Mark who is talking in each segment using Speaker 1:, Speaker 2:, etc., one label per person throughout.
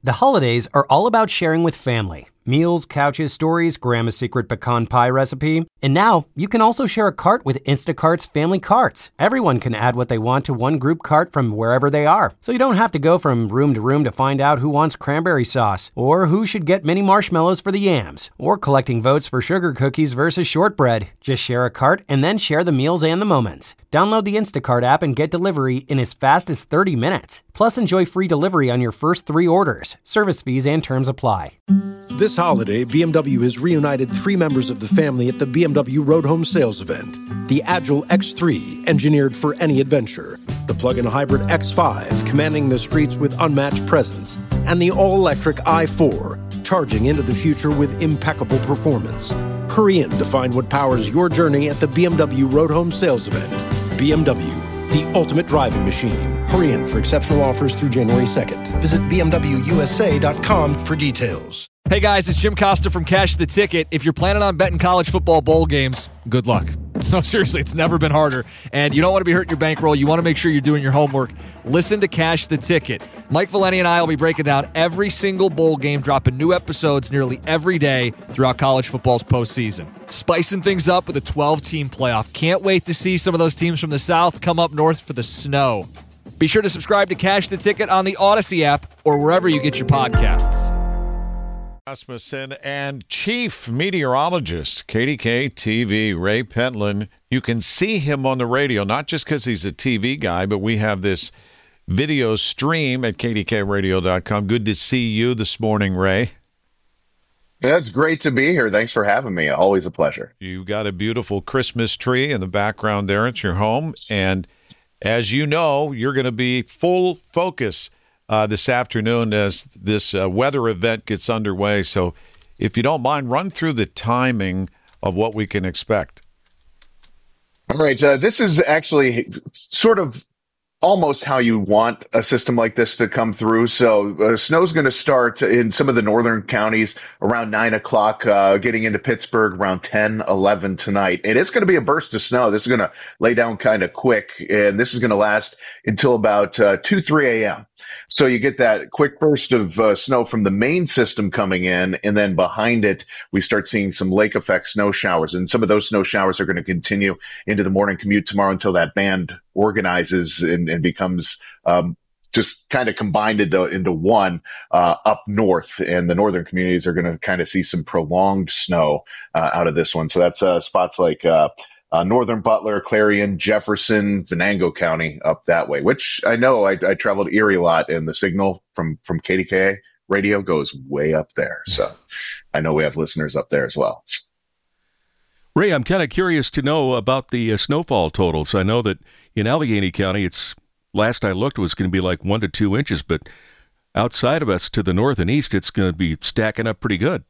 Speaker 1: The holidays are all about sharing with family. Meals, couches, stories, Grandma's secret pecan pie recipe. And now, you can also share a cart with Instacart's Family Carts. Everyone can add what they want to one group cart from wherever they are. So you don't have to go from room to find out who wants cranberry sauce, or who should get mini marshmallows for the yams, or collecting votes for sugar cookies versus shortbread. Just share a cart and then share the meals and the moments. Download the Instacart app and get delivery in as fast as 30 minutes. Plus, enjoy free delivery on your first 3 orders. Service fees and terms apply.
Speaker 2: This holiday, BMW has reunited 3 members of the family at the BMW Road Home Sales event. The Agile X3, engineered for any adventure. The plug-in hybrid X5, commanding the streets with unmatched presence. And the all-electric i4, charging into the future with impeccable performance. Hurry in to find what powers your journey at the BMW Road Home Sales event. BMW, the ultimate driving machine. Hurry in for exceptional offers through January 2nd. Visit BMWUSA.com for details.
Speaker 3: Hey guys, it's Jim Costa from Cash the Ticket. If you're planning on betting college football bowl games, good luck. No, seriously, it's never been harder. And you don't want to be hurting your bankroll. You want to make sure you're doing your homework. Listen to Cash the Ticket. Mike Valeni and I will be breaking down every single bowl game, dropping new episodes nearly every day throughout college football's postseason. Spicing things up with a 12-team playoff. Can't wait to see some of those teams from the South come up north for the snow. Be sure to subscribe to Cash the Ticket on the Odyssey app or wherever you get your podcasts.
Speaker 4: Rasmussen and Chief Meteorologist, KDK TV, Ray Pentland. You can see him on the radio, not just because he's a TV guy, but we have this video stream at kdkradio.com. Good to see you this morning, Ray.
Speaker 5: Yeah, it's great to be here. Thanks for having me. Always a pleasure.
Speaker 4: You got a beautiful Christmas tree in the background there at your home, and as you know, you're going to be full focus this afternoon as this weather event gets underway. So if you don't mind, run through the timing of what we can expect.
Speaker 5: All right. This is actually sort of almost how you want a system like this to come through. So snow's going to start in some of the northern counties around 9 o'clock, getting into Pittsburgh around 10, 11 tonight. And it's going to be a burst of snow. This is going to lay down kind of quick, and this is going to last until about 2, 3 a.m. So you get that quick burst of snow from the main system coming in, and then behind it, we start seeing some lake effect snow showers. And some of those snow showers are going to continue into the morning commute tomorrow until that band organizes and becomes just kind of combined into one up north. And the northern communities are going to kind of see some prolonged snow out of this one. So that's spots like northern Butler, Clarion, Jefferson, Venango County up that way, which I know I traveled Erie a lot, and the signal from KDKA radio goes way up there. So I know we have listeners up there as well.
Speaker 6: Ray, I'm kind of curious to know about the snowfall totals. I know that in Allegheny County, it's last I looked was going to be like 1 to 2 inches, but outside of us to the north and east, it's going to be stacking up pretty good.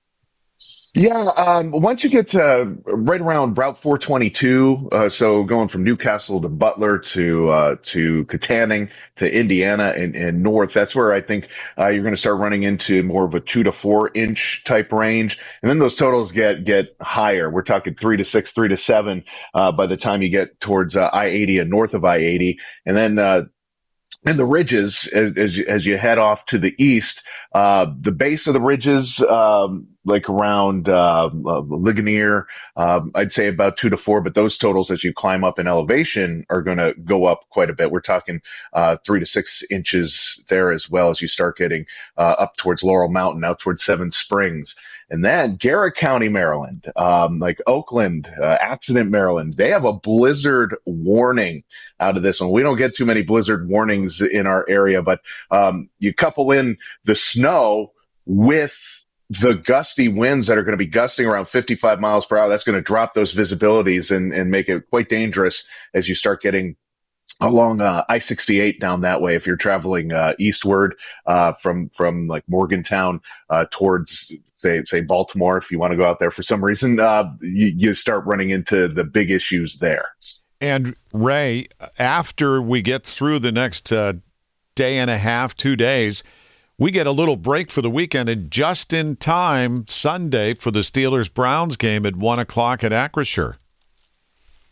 Speaker 5: Yeah, once you get to right around Route 422, so going from Newcastle to Butler to Katanning to Indiana and north, that's where I think you're going to start running into more of a 2 to 4 inch type range, and then those totals get higher. We're talking 3 to 6, 3 to 7 by the time you get towards I-80 and north of I-80, and then. And the ridges, as you head off to the east, the base of the ridges, like around Ligonier, I'd say about 2 to 4. But those totals, as you climb up in elevation, are going to go up quite a bit. We're talking 3 to 6 inches there, as well as you start getting up towards Laurel Mountain, out towards Seven Springs. And then Garrett County, Maryland, like Oakland, Accident, Maryland, they have a blizzard warning out of this one. We don't get too many blizzard warnings in our area, but you couple in the snow with the gusty winds that are going to be gusting around 55 miles per hour. That's going to drop those visibilities and make it quite dangerous as you start getting along I-68 down that way. If you're traveling eastward from like Morgantown towards say Baltimore, if you want to go out there for some reason, you start running into the big issues there.
Speaker 4: And Ray, after we get through the next day and a half, 2 days, we get a little break for the weekend, and just in time Sunday for the Steelers-Browns game at 1 o'clock at Acrisure.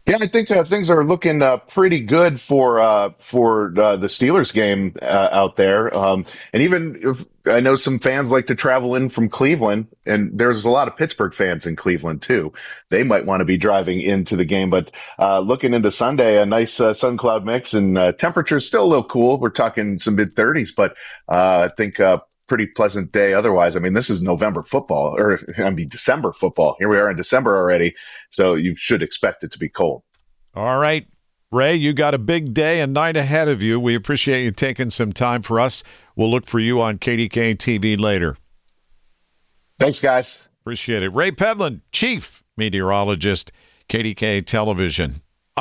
Speaker 5: Yeah, I think things are looking pretty good for the Steelers game out there. And even if I know some fans like to travel in from Cleveland, and there's a lot of Pittsburgh fans in Cleveland too. They might want to be driving into the game, but looking into Sunday, a nice sun cloud mix, and temperature's still a little cool. We're talking some mid 30s, but I think pretty pleasant day otherwise. I mean, this is November football, or I mean December football. Here we are in December already, so you should expect it to be cold.
Speaker 4: All right, Ray, you got a big day and night ahead of you. We appreciate you taking some time for us. We'll look for you on KDK TV later.
Speaker 5: Thanks, guys.
Speaker 4: Appreciate it. Ray Pedlin, Chief Meteorologist, KDK Television.